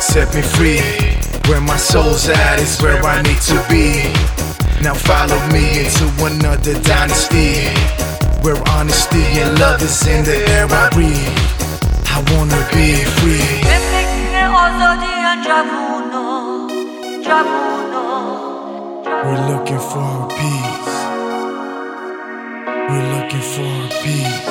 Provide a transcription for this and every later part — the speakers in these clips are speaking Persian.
set me free. Where my soul's at is where I need to be. Now follow me into another dynasty, where honesty and love is in the air I breathe. I wanna be free. We're looking for peace. We're looking for peace.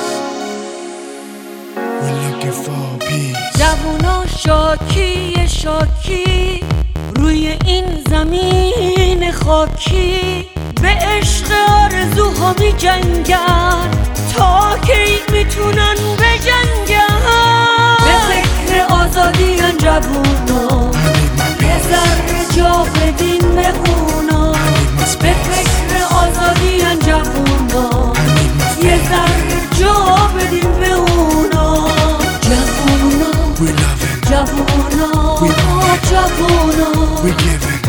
We're looking for peace. جوونا شاکی شاکی روی این زمین خاکی به عشق آرزوها می جنگن، تا کی میتونن بجنگن؟ به فکر آزادی ان جوونا، یه ذره جا بدین به اونا. به فکر آزادی ان جوونا، یه ذره جا بدین به اونا. جوونا جوونا جوونا We giving.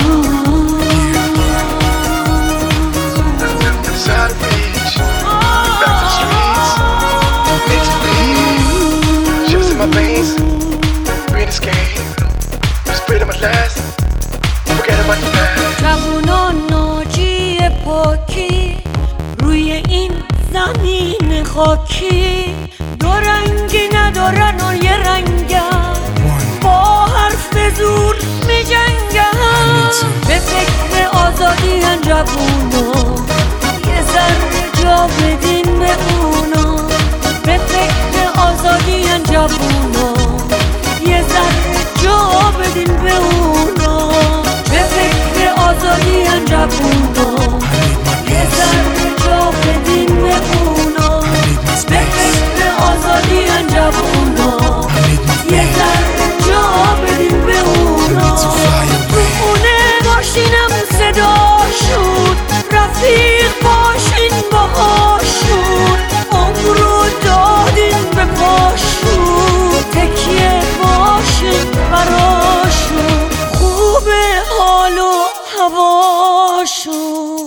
Inside of reach, back to streets. Need to breathe. Shivers in my veins. Green escape. Just pray to my last. Forget about the past. جوونا ناجی پاکی روی این زمین خاکی، دو رنگی ندارن و یه رنگن، با حرف زور می جنگن. به فکر آزادی ان جوونا، یه ذره جا بدین به اونا. به فکر آزادی ان جوونا، یه ذره جا بدین به اونا. به فکر آزادی ان جوونا، یه ذره جا بدین به اونا. به فکر آزادی ان جوونا، یه ذره جا بدین به اونا. تو خونه باشینم صداشون، رفیق باشین باهاشون، عمر رو دادین به پاشون، تکیه باشین براشون، خوبه حال و هواشون.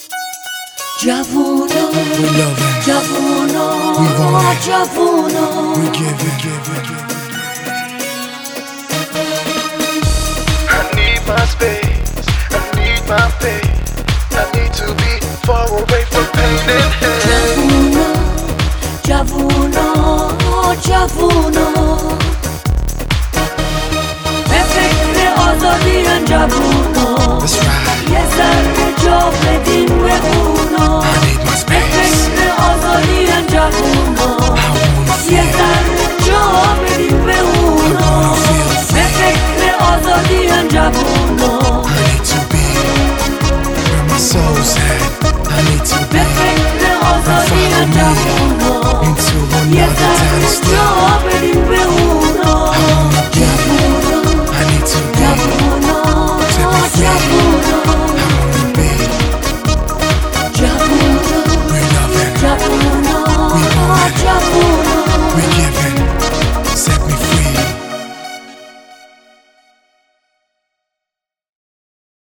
جوونا جوونا جوونا We giving. I need my space. I need my faith. I need to be far away from pain and hate. جوونا جوونا به فکر آزادی ان جوونا، یه ذره جا بدین به اونا. به فکر آزادی ان جوونا، یه ذره جا بدین به اونا. به فکر آزادی ان جوونا، به فکر آزادی ان جوونا، یه ذره جا بدین